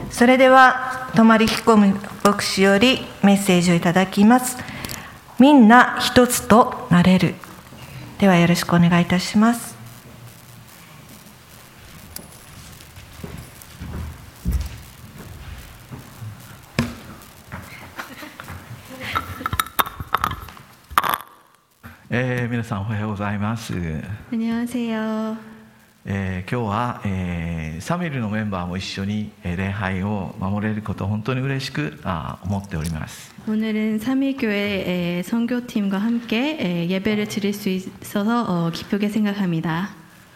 それでは泊彦牧師よりメッセージをいただきます。みんな一つとなれる。ではよろしくお願いいたします。 皆さんおはようございます。 안녕하세요。 今日は、サミュエルのメンバーも一緒に礼拝を守れることを本当に嬉しく思っております。 오늘은 삼일교회 선교팀과 함께 예배를 드릴 수 있어서 기쁘게 생각합니다.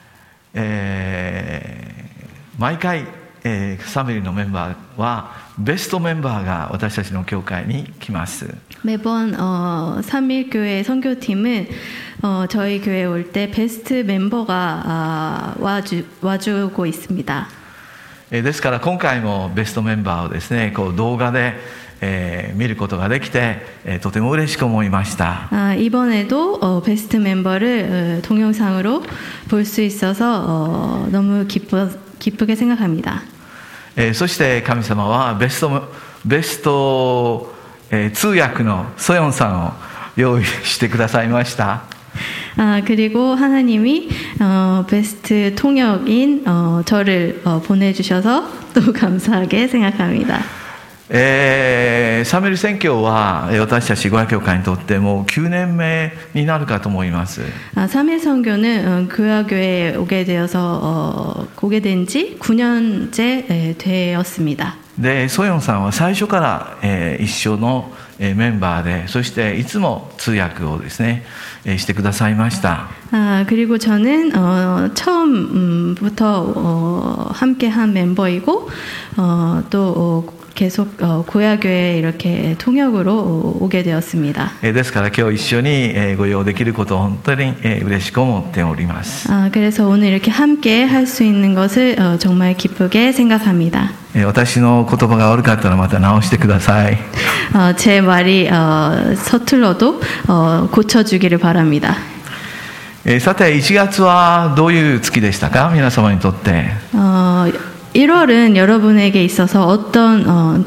毎回、サミュエルのメンバーはベストメンバーが私たちの教会に来ます。 매번 삼일교회 선교팀은 저희 교회에 올 때 베스트 멤버가 와주고 있습니다. ですから今回もベストメンバーをですね、こう動画で見ることができてとても嬉しく思いました。 이번에도 베스트 멤버를 동영상으로 볼 수 있어서 너무 기쁘게 생각합니다. そして神様はベスト通訳のソヨンさんを用意してくださいました。 그리고 하나님이 베스트 통역인 저를 보내주셔서 또 감사하게 생각합니다. サミュエル宣教は私たち語学教会にとってもう9年目になるかと思います。 3일 선교는 교회에 오게 된 지 9년째 되었습니다. でソヨンさんは最初から、一緒のメンバーで、そしていつも通訳をですね、してくださいました。 그리고 저는 처음부터 함께한 멤버이고 또 계속 고야교회에 이렇게 통역으로 오게 되었습니다. ですから今日一緒にご用できることを本当に嬉しく思っております。 그래서 오늘 이렇게 함께 할 수 있는 것을 정말 기쁘게 생각합니다. 私の言葉が悪かったらまた直してください。 제 말이 서툴러도 고쳐주기를 바랍니다. さて1月はどういう月でしたか、皆様にとって。 1월은 여러분에게 있어서 어떤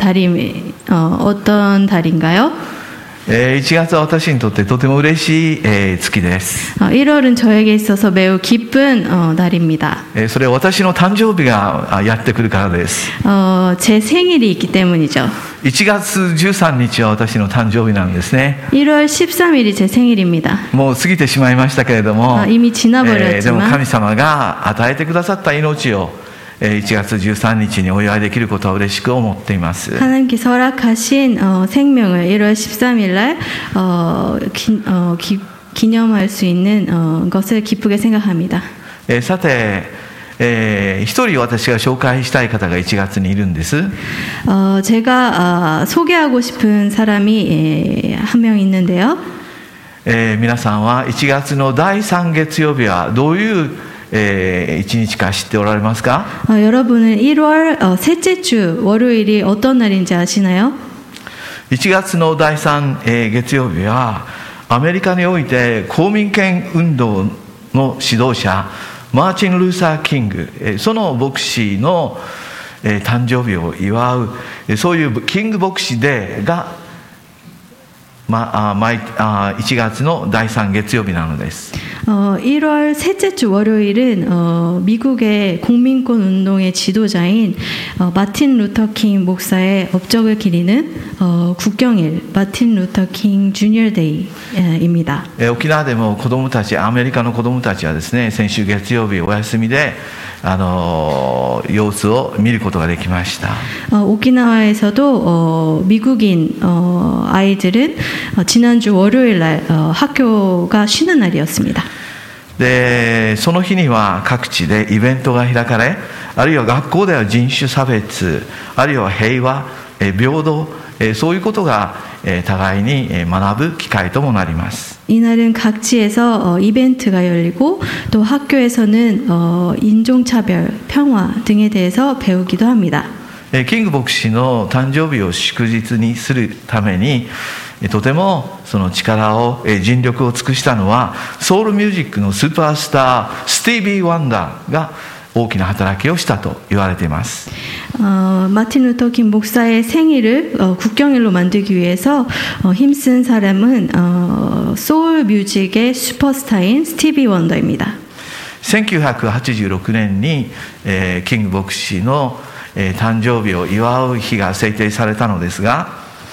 달인가요? 1月は私にとってとても嬉しい月です。 1월은 저에게 있어서 매우 기쁜 달입니다. それは私の誕生日がやってくるからです。 제 생일이 있기 때문이죠. 1月13日は私の誕生日なんですね。 1월 13일이 제 생일입니다. もう過ぎてしまいましたけれども、 이미 지나버렸지만 でも神様が与えてくださった命を1月13日にお祝いできることは嬉しく思っています。 하나님께서 허락하신 생명을 1월 13일 날 기념할 수 있는 것을 기쁘게 생각합니다. さて、一人私が紹介したい方が1月にいるんです。 제가 소개하고 싶은 사람이 한 명 있는데요. 皆さんは1月の第3月曜日はどういう一日か知っておられますか？ 여러분은 1월 셋째 주 월요일이 어떤 날인지 아시나요? 1月の第3月曜日はアメリカにおいて公民権運動の指導者マーチン・ルーサー・キング、その牧師の誕生日を祝う、そういうキング牧師デーが1月の第3月曜日なのです。 1월 셋째 주 월요일은 미국의 공민권 운동의 지도자인 마틴 루터 킹 목사의 업적을 기리는 국경일 마틴 루터 킹 주니어 데이입니다. 沖縄でも子どもたち、アメリカの子どもたちはですね、先週月曜日お休みで様子を見ることができました。 오키나와에서도 미국인 아이들은 지난주 월요일 날 학교가 쉬는 날이었습니다. でその日には各地でイベントが開かれ、あるいは学校では人種差別、あるいは平和、平等、そういうことが互いに学ぶ機会ともなります。 이날은 각지에서 이벤트가 열리고 또 학교에서는 인종차별, 평화 등에 대해서 배우기도 합니다. キング牧師の誕生日を祝日にするためにとてもその力を尽力を尽くしたのはソウルミュージックのスーパースタースティービー・ワンダーが大きな働きをしたと言われています。 마틴 루터 킹 목사의 생일을 국경일로 만들기 위해서 힘쓴 사람은 소울 뮤직의 슈퍼스타인 스티비 원더입니다. 1986年に、キング牧師の、誕生日を祝う日が制定されたのですが、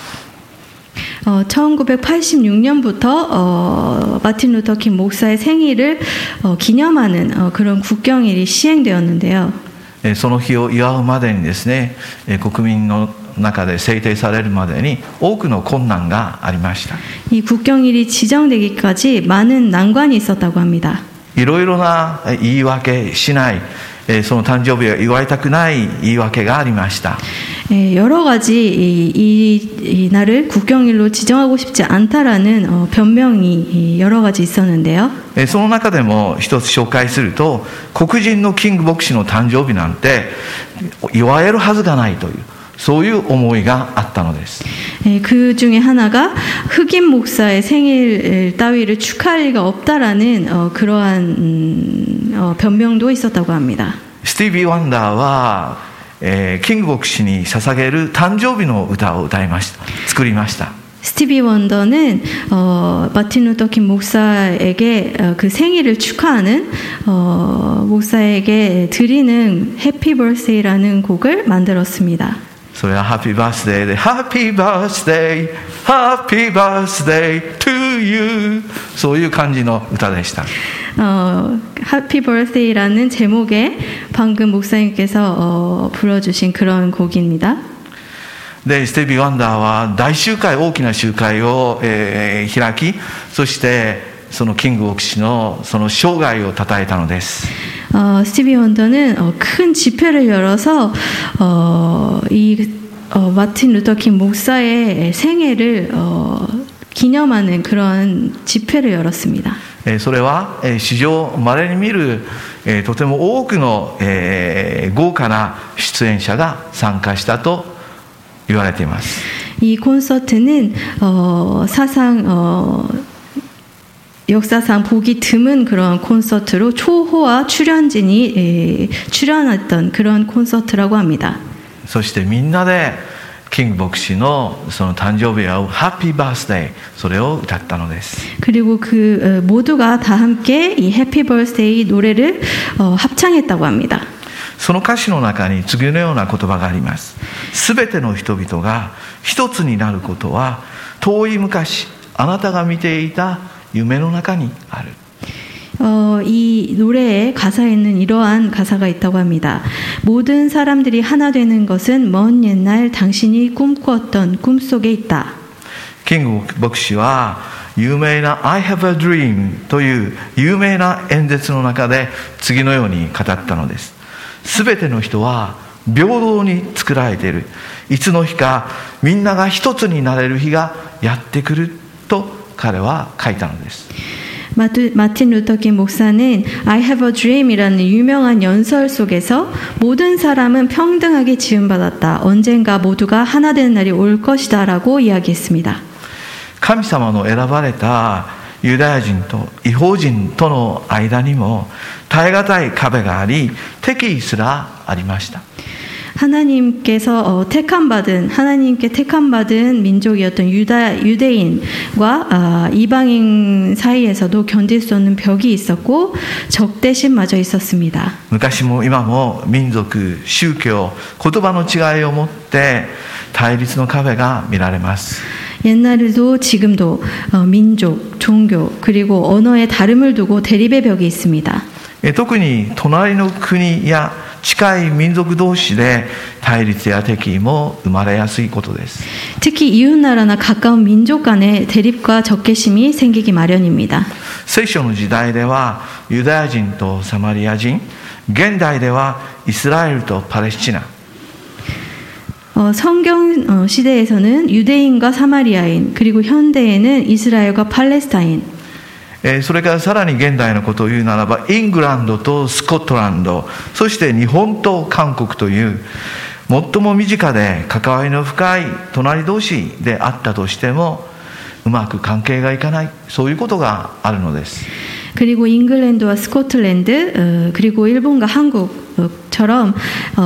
1986년부터 마틴 루터 킹 목사의 생일을 기념하는 그런 국경일이 시행되었는데요. その日を祝うまでにですね、国民の中で制定されるまでに多くの困難がありました。 이 국경일이 지정되기까지 많은 난관이 있었다고 합니다. いろいろな言い訳しない、その誕生日を祝いたくない言い訳がありました。 여러 가지 이 날을 국경일로 지정하고 싶지 않다라는 변명이 여러 가지 있었는데요. その中でも一つ紹介すると、黒人のキング牧師の誕生日なんて祝えるはずがないという、そういう思いがあったのです。 그 중에 하나가 흑인 목사의 생일 따위를 축하할 리가 없다라는 그러한 변명도 있었다고 합니다. スティービー・ワンダーは、キング牧師に捧げる誕生日の歌を歌いました。作りました。 스티비 원더는 마틴 루터 킹 목사에게 그 생일을 축하하는 목사에게 드리는 해피 버스데이라는 곡을 만들었습니다. それはハッピーバースデーでハッピーバースデーハッピーバースデー to you そういう感じの歌でした。 Happy Birthday라는 제목의 방금 목사님께서 불러주신 그런 곡입니다. でスティービー・ワンダーは大集会、大きな集会を、開き、そしてそのキング牧師のその生涯を称えたのです。 스티비 원더는 큰 집회를 열어서 마틴 루터 킹 목사의 생애를 기념하는 그런 집회를 열었습니다. それは史上稀に見るとても多くの豪華な出演者が参加したと言われています。 이 콘서트는 역사상 보기 드문 그런 콘서트로 초호화 출연진이 출연했던 그런 콘서트라고 합니다. そしてみんなでキング牧師のその誕生日をハッピーバースデーそれを歌ったのです。 그리고 그 모두가 다 함께 이 해피 버스데이 노래를 합창했다고 합니다. その歌詞の中に次のような言葉があります。すべての人々が一つになることは遠い昔あなたが見ていた夢の中にある。 이 노래의 가사에는 이러한 가사가 있다고 합니다. 모든 사람들이 하나 되는 것은 먼 옛날 당신이 꿈꾸었던 꿈속에 있다. キング牧師は有名な I have a dream という有名な演説の中で次のように語ったのです。すべての人は平等に作られている。いつの日かみんなが一つになれる日がやってくると彼は書いたのです。 마틴 루터 킹 목사는 I have a dream이라는 유명한 연설 속에서 모든 사람은 평등하게 지음받았다. 언젠가 모두가 하나 되는 날이 올 것이다라고 이야기했습니다. 神様の選ばれたユダヤ人と異邦人との間にも耐え難い壁があり敵意すらありました。 하나님께 택함받은 민족이었던 유대인과 이방인 사이에서도 견딜 수 없는 벽이 있었고 적대심마저 있었습니다. 昔も今も民族、宗教、言葉の違いをもって対立の壁が見られます。 옛날에도 지금도 민족, 종교 그리고 언어의 다름을 두고 대립의 벽이 있습니다. 特に隣の国や近い民族同士で対立や敵意も生まれやすいことです。 특히 이웃나라나 가까운 민족 간의 대립과 적개심이 생기기 마련입니다. 聖書の時代ではユダヤ人とサマリア人、現代ではイスラエルとパレスチナ。 성경 시대에서는 유대인과 사마리아인 그리고 현대에는 이스라엘과 팔레스타인 それからさらに現代のことを言うならばイングランドとスコットランド、そして日本と韓国という最も身近で関わりの深い隣同士であったとしてもうまく関係がいかない、そういうことがあるのです。 그리고 잉글랜드와 스코틀랜드 그리고 일본과 한국처럼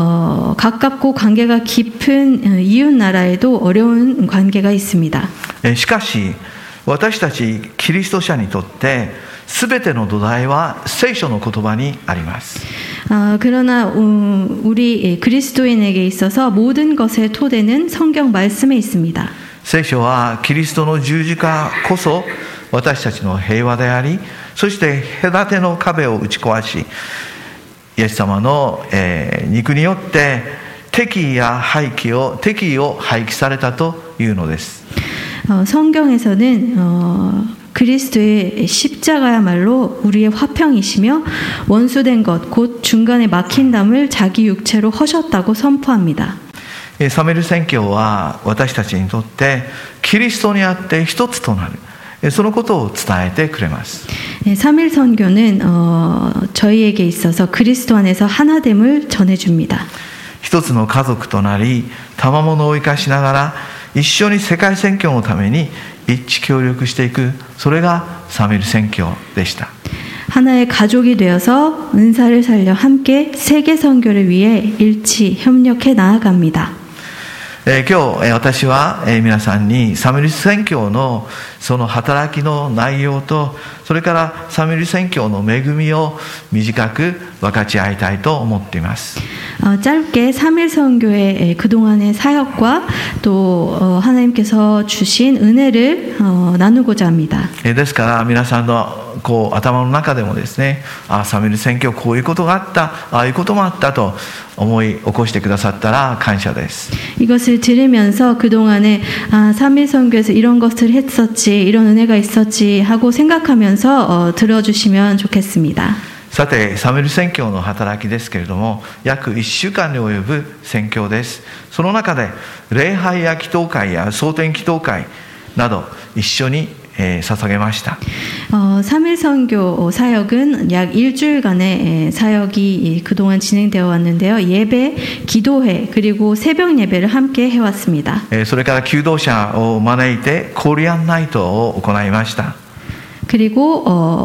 가깝고 관계가 깊은 이웃 나라에도 어려운 관계가 있습니다. しかし私たちキリスト者にとって全ての土台は聖書の言葉にあります。 그러나 우리 그리스도인에게 있어서 모든 것의 토대는 성경 말씀에 있습니다. 聖書はキリストの十字架こそ私たちの平和であり、そして隔ての壁を打ち壊し、イエス様の、肉によって敵意を廃棄されたというのです。 성경에서는 그리스도의 십자가야말로 우리의 화평이시며 원수된 것, 곧 중간에 막힌 담을 자기 육체로 허셨다고 선포합니다. サメル宣教は私たちにとってキリストにあって一つとなる、そのことを伝えてくれます。 3일 선교는 저희에게 있어서 그리스도 안에서 하나됨을 전해줍니다. 一つの家族となり、賜物を生かしながら一緒に世界宣教のために一致協力していく、それがサメル宣教でした。 하나의 가족이 되어서 은사를 살려 함께 세계 선교를 위해 일치 협력해 나아갑니다. 今日私は皆さんにサメル宣教のその働きの内容と、それからサメル宣教の恵みを短く分かち合いたいと思っています。 짧게 3일 선교의 그동안의 사역과 또 하나님께서 주신 은혜를 나누고자 합니다. ですから皆さんの頭の中でもですね、サメル宣教こういうことがあった、ああいうこともあったと思い起こしてくださったら感謝です。 이것을 들으면서 그동안에 3일 선교에서 이런 것을 했었지, 이런 은혜가 있었지 하고 생각하면서 들어주시면 좋겠습니다. さて、サメル宣教の働きですけれども、約1週間に及ぶ宣教です。その中で礼拝や祈祷会や蒼天祈祷会など一緒に捧げました。 3일 선교 사역은 약 일주일간의 사역이 그동안 진행되어 왔는데요. 예배, 기도회, 그리고 새벽 예배를 함께 해왔습니다. それから求道者を招いてコリアンナイトを行いました。 그리고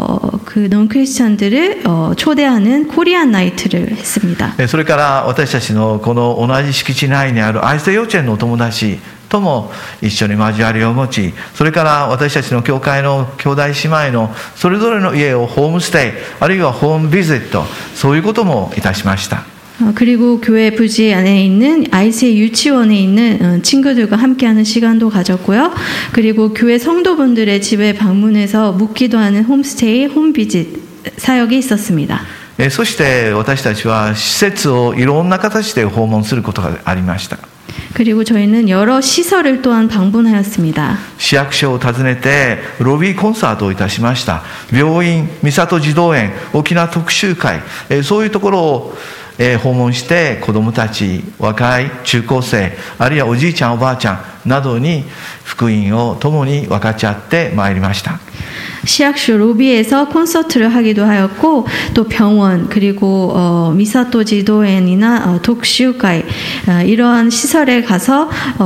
그 non-크리스천들을 초대하는 코리안 나이트를 했습니다. それから私たちのこの同じ敷地内にある愛生幼稚園のお友達とも一緒に交わりを持ち、それから私たちの教会の兄弟姉妹のそれぞれの家をホームステイ、あるいはホームビジット、そういうこともいたしました。 그리고 교회 부지 안에 있는 아이스의 유치원에 있는 친구들과 함께하는 시간도 가졌고요. 그리고 교회 성도분들의 집에 방문해서 묵기도 하는 홈스테이, 홈비짓 사역이 있었습니다. そして私たちは施設をいろんな形で訪問することがありました。 그리고 저희는 여러 시설을 또한 방문하였습니다. 市役所を訪ねてロビーコンサートをいたしました。病院、三郷児童園、沖縄特集会、そういうところを訪問して子どもたち、若い中高生、あるいはおじいちゃんおばあちゃんなどに福音を共に分かち合ってまいりました。 시약쇼 로비에서 콘서트를 하기도 하였고, 또 병원, 그리고 미사토 지도園이나 독슈가이 이러한 시설에 가서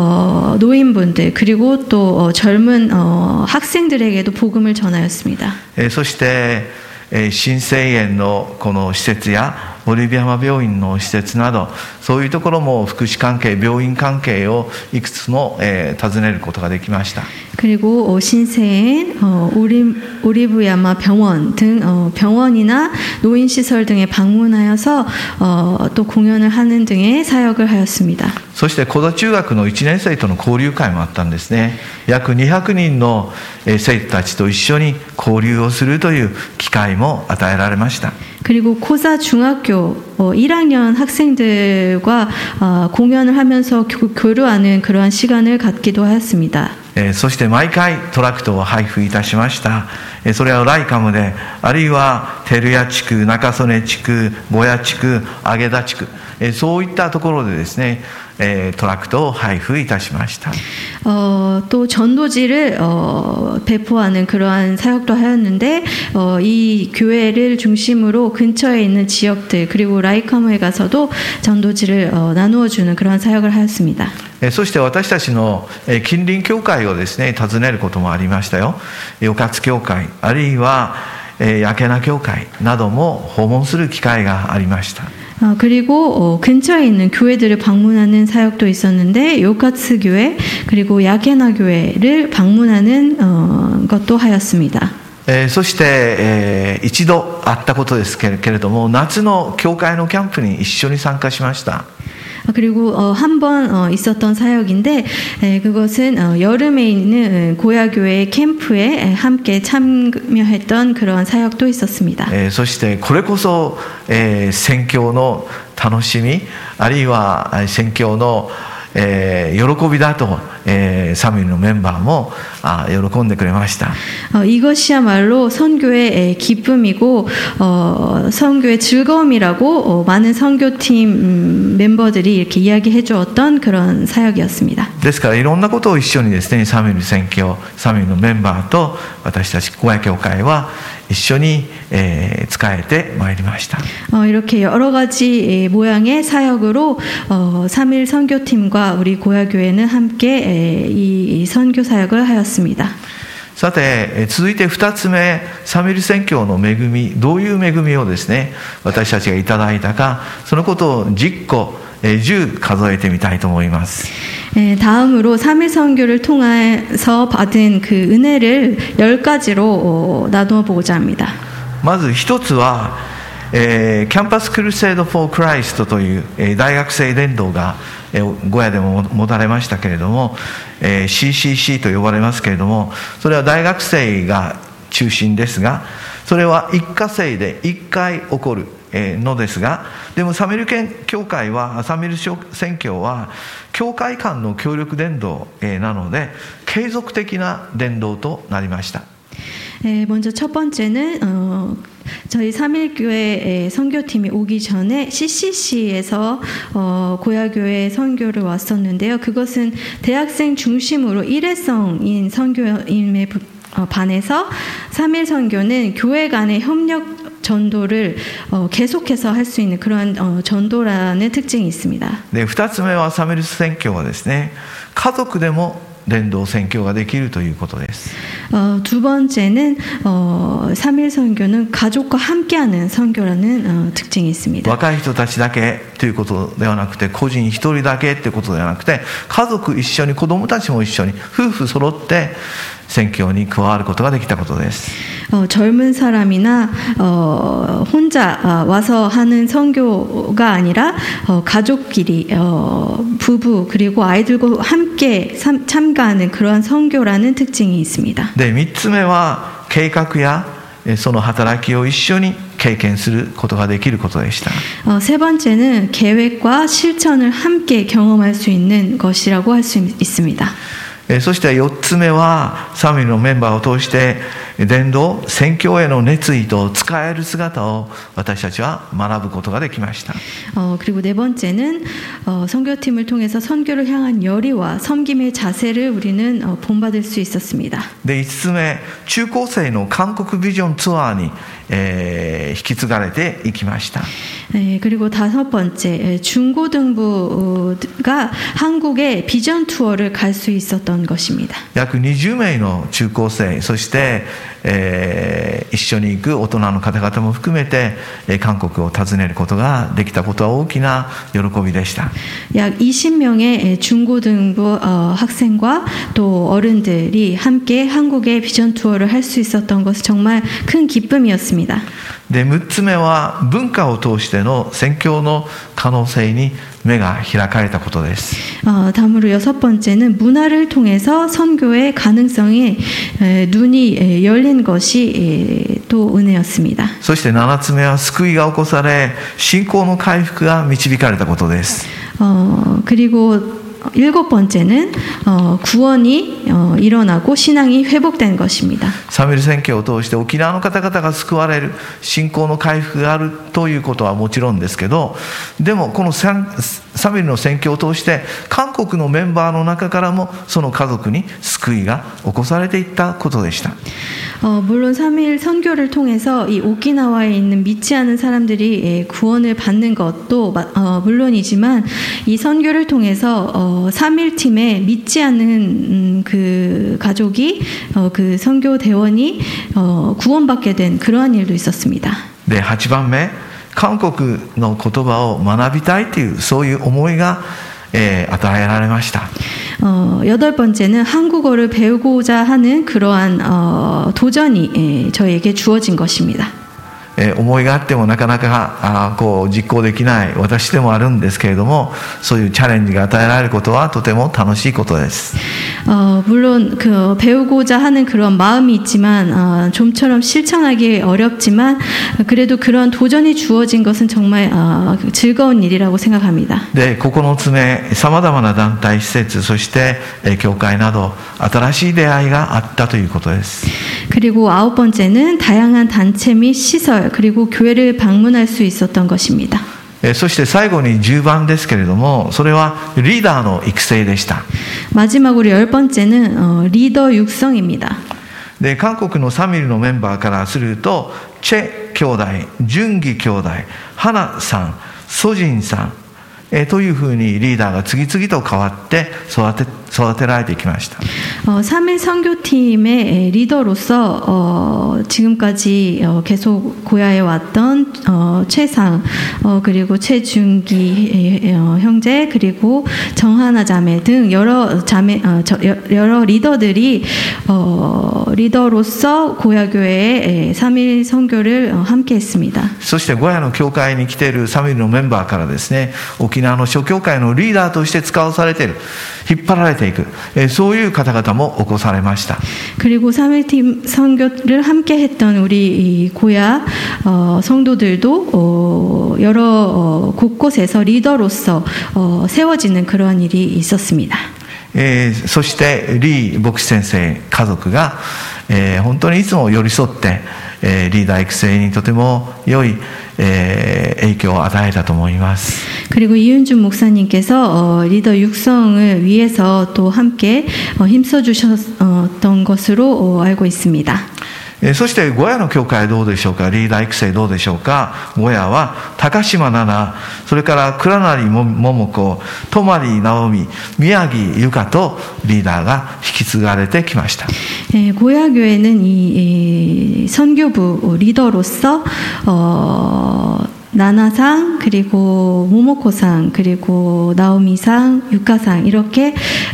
노인분들 그리고 또 젊은 학생들에게도 복음을 전하였습니다. そして新生園のこの施設やボリビアマ病院の施設など、そういうところも福祉関係、病院関係をいくつも訪ねることができました。 그리고 신세엔, 오리브야마 병원 등 병원이나 노인시설 등에 방문하여서 또 공연을 하는 등의 사역을 하였습니다. そして小田中学の1年生との交流会もあったんですね。約200人の生徒たちと一緒に交流をするという機会も与えられました。 그리고 코사 중학교 1학년 학생들과 공연을 하면서 교류하는 그러한 시간을 갖기도 하였습니다. そして毎回トラクトを配布いたしました。それはライカムで、あるいは照屋地区、中曽根地区、小屋地区、揚田地区、そういったところでですね、トラクトを配布いたしました。 또 전도지를 배포하는 그러한 사역도 하였는데, 이 교회를 중심으로 근처에 있는 지역들 그리고 라이카무에 가서도 전도지를 나누어주는 그러한 사역을 하였습니다. そして私たちの近隣教会をですね訪ねることもありましたよ。与勝教会、あるいはヤケナ教会なども訪問する機会がありました。 그리고 근처에 있는 교회들을 방문하는 사역도 있었는데 요카츠 교회 그리고 야케나 교회를 방문하는 것도 하였습니다. そして、一度あったことですけれども、夏の教会のキャンプに一緒に参加しました。 그리고 한 번 있었던 사역인데 그것은 여름에 있는 고야교회 캠프에 함께 참여했던 그런 사역도 있었습니다. そしてこれこそ、宣教の楽しみあるいは宣教の、喜びだと、サミュエルのメンバーも喜んでくれました。 이것이야말로 선교의 기쁨이고 선교의 즐거움이라고 많은 선교팀 멤버들이 이렇게 이야기해 주었던 그런 사역이었습니다. ですからいろんなことを一緒にですね、サミュエル宣教、サミュエルのメンバーと私たち小屋教会は一緒に、仕えてまいりました。 이렇게 여러 가지 모양의 사역으로 3일 선교팀과 우리 고야교회는 함께 이 선교 사역을 하였습니다. さて続いて2つ目、サミュエル宣教の恵み、どういう恵みをですね私たちがいただいたか、そのことを10個10数えてみたいと思います。 다음으로 3일 선교를 통해서 받은 그 은혜를 10가지로 나누어 보고자 합니다. まず一つは、キャンパスクルセイド・フォー・クライストという、大学生伝道が、ゴヤでも持たれましたけれども、CCC と呼ばれますけれども、それは大学生が中心ですが、それは一過性で1回起こるのですが、でもサミュエル教会は、サミュエル宣教は教会間の協力伝道なので継続的な伝道となりました。 먼저 첫 번째는 저희 3일교회 선교팀이 오기 전에 CCC에서 고야교회 선교를 왔었는데요. 그것은 대학생 중심으로 일회성인 선교임에 반해서 3일 선교는 교회 간의 협력 전도를 계속해서 할 수 있는 그런 전도라는 특징이 있습니다. 네, 2つ目はサミュエル宣教はですね、家族でも伝道宣教ができるということです。 두 번째는 3일 선교는 가족과 함께하는 선교라는 특징이 있습니다. 若い人たちだけということではなくて、個人一人だけということではなくて、家族一緒に、子供たちも一緒に、夫婦揃って宣教に加わることができたことです。 젊은 사람이나 혼자 와서 하는 선교가 아니라 가족끼리 부부 그리고 아이들과 함께 참가하는 그러한 선교라는 특징이 있습니다. 네, 3つ目は計画やその働きを一緒に経験することができることでした。 세 번째는 계획과 실천을 함께 경험할 수 있는 것이라고 할 수 있습니다. そして4つ目はサミュエルのメンバーを通して伝道宣教への熱意と使える姿を私たちは学ぶことができました。 그리고 네 번째는 선교팀을 통해서 선교를 향한 열의와 섬김의 자세를 우리는 본받을 수 있었습니다. で5つ目、中高生の韓国ビジョンツアーに、引き継がれていきました。 그리고 다섯 번째, 중고등부가 한국의 비전 투어를 갈 수 있었던 것입니다. 約20名の中高生、そして、一緒に行く大人の方々も含めて、韓国を訪ねることができたことは大きな喜びでした。 약 20명의 중고등부 학생과 또 어른들이 함께 한국의 비전 투어를 할 수 있었던 것은 정말 큰 기쁨이었습니다. で6つ目は文化を通しての宣教の可能性に目が開かれたことです。 다음으로 여섯 번째는 문화를 통해서 선교의 가능성에 눈이 열린 것이 또 은혜였습니다. そして7つ目は救いが起こされ信仰の回復が導かれたことです。 그리고 일곱 번째는 구원이 일어나고 신앙이 회복된 것입니다. サミュエル宣教を通して沖縄の方々が救われる、信仰の回復があるということはもちろんですけど、でもこのサミュエルの宣教を通して韓国のメンバーの中からもその家族に救いが起こされていったことでした。 물론 3일 선교를 통해서 이 오키나와에 있는 믿지 않은 사람들이 구원을 받는 것도 물론이지만 이 선교를 통해서 3일 팀에 믿지 않는 그 그 가족이 그 선교 대원이 구원받게 된 그러한 일도 있었습니다. で、8番目、韓国の言葉を学びたいというそういう思いが、与えられました。 여덟 번째는 한국어를 배우고자 하는 그러한 도전이 저에게 주어진 것입니다. 思いがあってもなかなかこう実行できない私でもあるんですけれども、そういうチャレンジが与えられることはとても楽しいことです。 물론 그 배우고자 하는 그런 마음이 있지만 좀처럼 실천하기 어렵지만 그래도 그런 도전이 주어진 것은 정말 즐거운 일이라고 생각합니다. で、9つ目、さまざまな団体施設、そして教会など新しい出会いがあったということです。 그리고 아홉 번째는 다양한 단체 및 시설 그리고 교회를 방문할 수 있었던 것입니다. そして最後に10番ですけれども、それはリーダーの育成でした。 마지막으로 열 번째는 리더 육성입니다. で、韓国のサミルのメンバーからすると、チェ兄弟、ジュンギ兄弟、ハナさん、ソジンさん、というふうにリーダーが次々と変わって育てられてきました。 3일 선교팀의 리더로서 지금까지 계속 고야에 왔던 최상 그리고 최준기 형제 그리고 정하나 자매 등 여러 리더들이 리더로서 고야교회의 3일 선교를 함께했습니다. そしてゴヤの教会に来ているサミルのメンバーからですね、沖縄の諸教会のリーダーとして使わされている、引っ張られていく、そういう方々も起こされました。 그리고 3일팀 선교를 함께 했던 우리 고야 성도들도 여러 곳곳에서 리더로서 세워지는 그러한 일이 있었습니다. そしてリー牧師先生家族が、本当にいつも寄り添って、リーダー育成にとても良い、影響を与えたと思います。 그리고 이윤준 목사님께서 리더 육성을 위해서 또 함께 힘써 주셨던 것으로 알고 있습니다. そしてゴヤの教会どうでしょうか、リーダー育成どうでしょうか。ゴヤは高島奈々、それから倉成桃子、泊直美、宮城由香とリーダーが引き継がれてきました。 고야교회는 이 선교부 리더로서 나나상 그리고 모모코상 그리고 나오미상 유카상 이렇게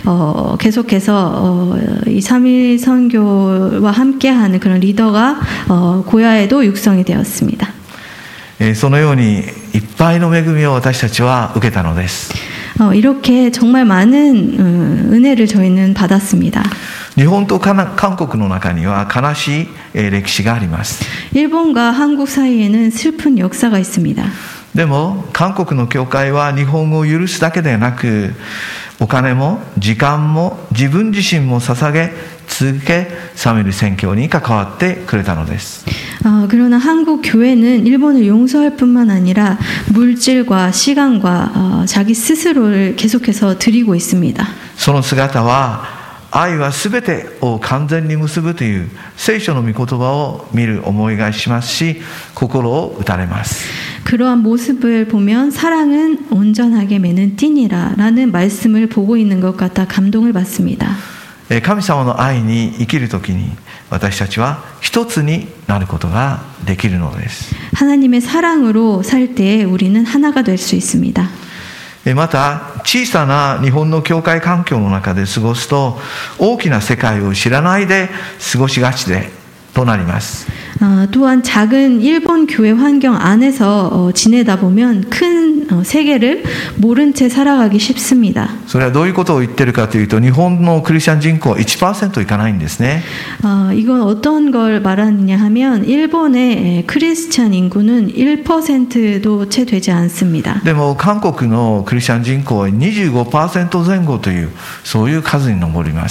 계속해서 이 3일 선교와 함께하는 그런 리더가 고야에도 육성이 되었습니다. そのようにいっぱいの恵みを私たちは受けたのです。 이렇게 정말 많은 은혜를 저희는 받았습니다. 日本と韓国の中には悲しい歴史があります。 일본과 한국 사이에는 슬픈 역사가 있습니다. でも韓国の教会は日本語を許すだけでなく、お金も時間も自分自身も捧げ続け、サミル宣教に関わってくれたのです。 그러나 한국 교회는 일본을 용서할 뿐만 아니라 물질과 시간과 자기 스스로를 계속해서 드리고 있습니다. その姿は愛はすべてを完全に結ぶという聖書の御言葉を見る思いがしますし、心を打たれます。 그러한 모습을 보면 사랑은 온전하게 매는 띠니라 라는 말씀을 보고 있는 것 같아 감동을 받습니다. 神様の愛に生きるときに私たちは一つになることができるのです。 하나님의 사랑으로 살 때에 우리는 하나가 될 수 있습니다. また小さな日本の教会環境の中で過ごすと大きな世界を知らないで過ごしがちとなります。 또한 작은 일본 교회 환경 안에서 지내다 보면 큰 세계를 모른 채 살아가기 쉽습니다. それはどういうことを言ってるかというと、日本のクリスチャン人口は 1% いかないんですね。 이건 어떤 걸 말하느냐 하면 일본의 크리스찬 인구는 1%도 채 되지 않습니다. でも韓国のクリスチャン人口は 25% 前後というそういう数に上ります。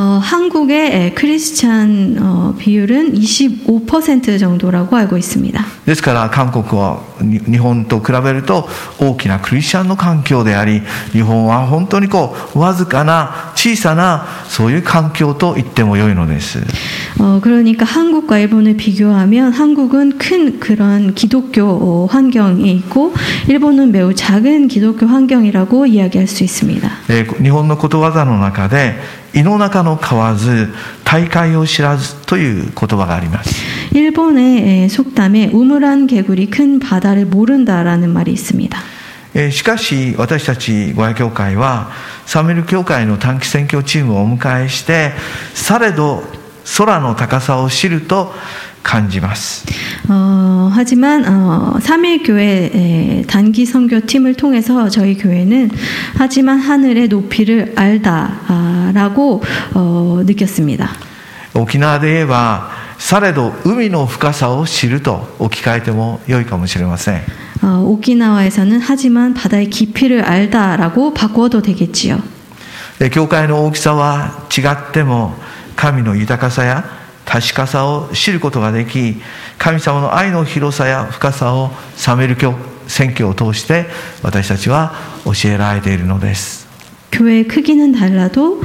한국의 크리스찬 비율은 25% 정도라고 알고 있습니다. ですから韓国は日本と比べると大きなクリスチャンの環境であり、日本は本当にわずかな小さなそういう環境と言っても良いのです。 그러니까 한국과 일본을 비교하면 한국은 큰 그런 기독교 환경에 있고 일본은 매우 작은 기독교 환경이라고 이야기할 수 있습니다. 日本のことわざの中で胃の中の蛙、大海を知らずという言葉があります。 일본의 속담에 우물한 개구리 큰 바다를 모른다라는 말이 있습니다. しかし私たちご愛教会はサムエル教会の短期宣教チームをお迎えして、されど空の高さを知ると感じます。 하지만 3일교회 단기 선교팀을 통해서 저희 교회는 하지만 하늘의 높이를 알다라고 느꼈습니다. 沖縄で言えばされど海の深さを知ると置き換えても良いかもしれません。 오키나와에서는 하지만 바다의 깊이를 알다라고 바꿔도 되겠지요. 教会の大きさは違っても神の豊かさや確かさを知ることができ、神様の愛の広さや深さをサムエル宣教を通して私たちは教えられているのです。 교회의 크기는 달라도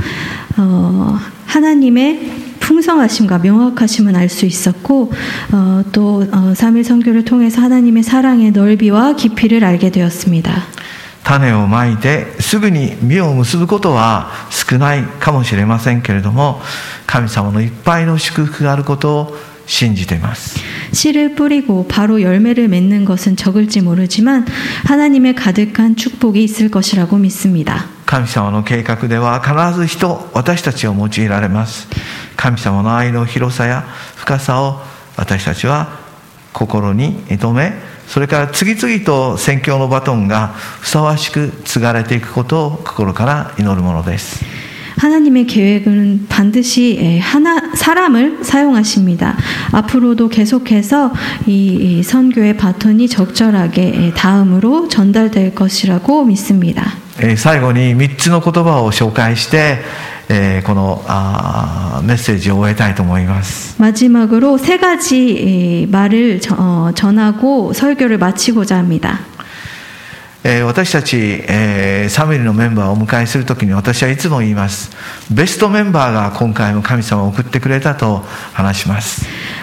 하나님의 풍성하심과 명확하심은 알 수 있었고, 또 3일 선교를 통해서 하나님의 사랑의 넓이와 깊이를 알게 되었습니다. 種をまいてすぐに実を結ぶことは少ないかもしれませんけれども、神様のいっぱいの祝福があることを信じています。 씨를 뿌리고 바로 열매를 맺는 것은 적을지 모르지만 하나님의 가득한 축복이 있을 것이라고 믿습니다. 神様の計画では必ず私たちを用いられます。神様の愛の広さや深さを私たちは心に留め、それから次々と宣教のバトンがふさわしく継がれていくことを心から祈るものです。 하나님의 계획은 반드시 사람을 사용하십니다. 앞으로도 계속해서 이 선교의 바톤이 적절하게 다음으로 전달될 것이라고 믿습니다. 最後に3つの言葉を紹介して、このメッセージを終えたいと思います。 마지막으로 세 가지 말을 전하고 설교를 마치고자 합니다. 私たちサムエルのメンバーをお迎えするときに私はいつも言います。ベストメンバーが今回も神様を送ってくれたと話します。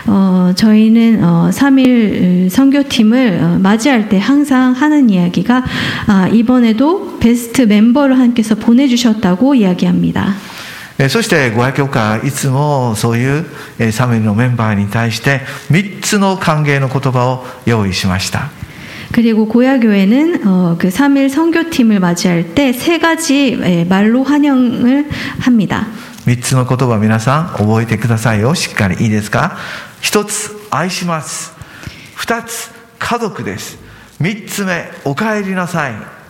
저희는 3일 선교팀을 맞이할 때 항상 하는 이야기가 이번에도 베스트 멤버를 하나님께서 보내주셨다고 이야기합니다. そしてご愛教会はいつもそういうサムエルのメンバーに対して3つの歓迎の言葉を用意しました。 그리고 고야교회는 그 3일 선교팀을 맞이할 때 세 가지 말로 환영을 합니다. 3つの言葉皆さん覚えてくださいよ。しっかりいいですか。1つ愛します。2つ家族です。3つ目お帰りなさい。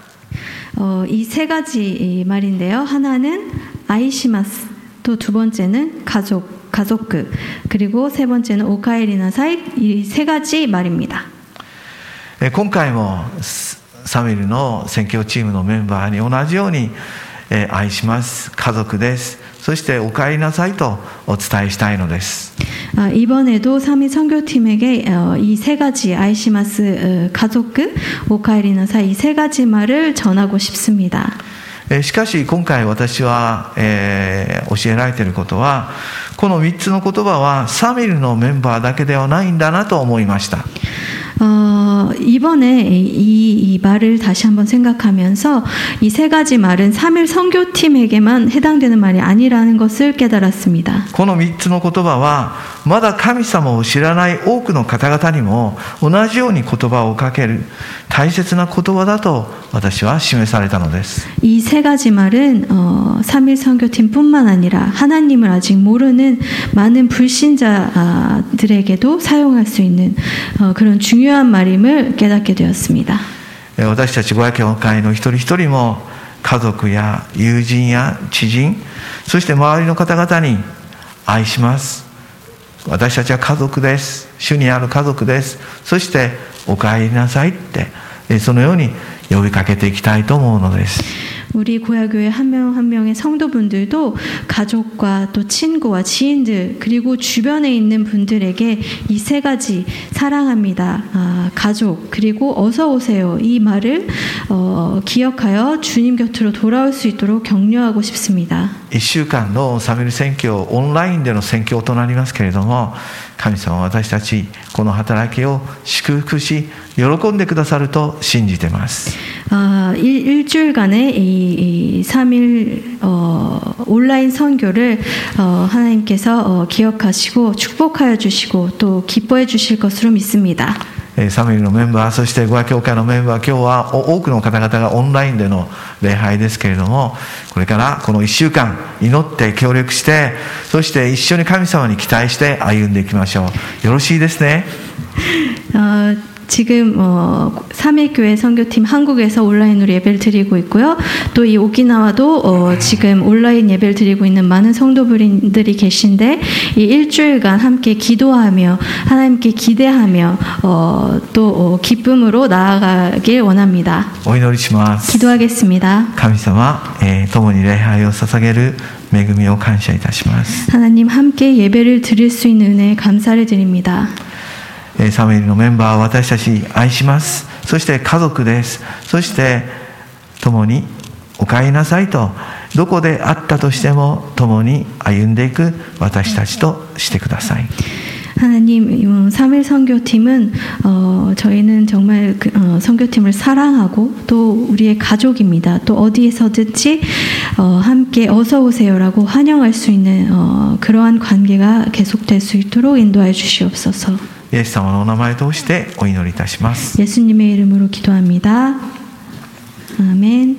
이 세 가지 말인데요. 하나는 아이시마스, 또 두 번째는 가족그, 그리고 세 번째는 오카에리나사이. 이 세 가지 말입니다. 今回もサムエルの宣教チームのメンバーに同じように愛します、家族です、そしてお帰りなさいとお伝えしたいのです。 이번에도 3일 선교팀에게 이 세 가지 아이시마스, 가족그, 오카에리나사이 이 세 가지 말을 전하고 싶습니다. しかし今回私は、教えられていることはこの3つの言葉はサムエルのメンバーだけではないんだなと思いました。 이번에 이 말을 다시 한번 생각하면서 이 세 가지 말은 3일 선교팀에게만 해당되는 말이 아니라는 것을 깨달았습니다. この3つの言葉はまだ神様を知らない多くの方々にも同じように言葉をかける大切な言葉だと私は示されたのです。 이 세 가지 말은 3일 선교팀뿐만 아니라 하나님을 아직 모르는 많은 불신자들에게도 사용할 수 있는 그런 중요한 말임을 깨닫게 되었습니다. 私たちご愛教会の一人一人も家族や友人や知人、そして周りの方々に愛します、私たちは家族です、主にある家族です、そしてお帰りなさいってそのように呼びかけていきたいと思うのです。 우리 고야교회 한 명 한 명의 성도분들도 가족과 또 친구와 지인들 그리고 주변에 있는 분들에게 이 세 가지 사랑합니다, 가족 그리고 어서 오세요 이 말을 기억하여 주님 곁으로 돌아올 수 있도록 격려하고 싶습니다. 1週間のサムエル宣教オンラインでの宣教となりますけれども、神様は私たちこの働きを祝福し喜んでくださると信じています。 일주일간의 이 3일 온라인 선교를 하나님께서 기억하시고 축복하여 주시고 또 기뻐해 주실 것으로 믿습니다. サムエルのメンバー、そしてご和教会のメンバー、今日は多くの方々がオンラインでの礼拝ですけれども、これからこの1週間祈って協力して、そして一緒に神様に期待して歩んでいきましょう。よろしいですね。 지금 3일교회 선교팀 한국에서 온라인으로 예배를 드리고 있고요. 또 이 오키나와도 지금 온라인 예배를 드리고 있는 많은 성도분들이 계신데 이 일주일간 함께 기도하며 하나님께 기대하며 또 기쁨으로 나아가길 원합니다. お祈りします。 기도하겠습니다. 神様、共に礼拝を捧げる恵みを感謝いたします。 하나님 함께 예배를 드릴 수 있는 은혜에 감사를 드립니다. サムエルのメンバー、私たち愛します。そして家族です。そして共にお帰りなさいと、どこで会ったとしても共に歩んでいく私たちとしてください。 하나님, 3일 선교팀은 저희는 정말 선교팀을 사랑하고 또 우리의 가족입니다. 또 어디에서든지 함께 어서 오세요라고 환영할 수 있는 그러한 관계가 계속될 수 있도록 인도하여 주시옵소서. イエス様のお名前を通してお祈りいたします。 예수님의 이름으로 기도합니다. 아멘.